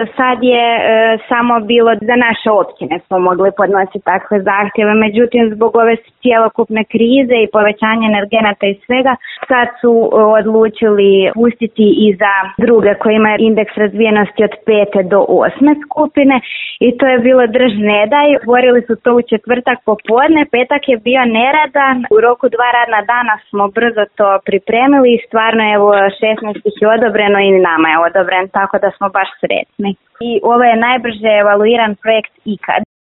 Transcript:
Do sad je samo bilo za naše općine smo mogli podnositi takve zahtjeve, međutim zbog ove cjelokupne krize i povećanja energenata i svega, sad su odlučili pustiti i za druge koji imaju indeks razvijenosti od 5. do 8. skupine i to je bilo drž ne daj. Otvorili su to u četvrtak popodne, petak je bio neradan, u roku 2 radna dana smo brzo to pripremili i stvarno evo 16 ih je odobreno i nama je odobren, tako da smo baš sretni. I ovo je najbrže evaluiran projekt ikad.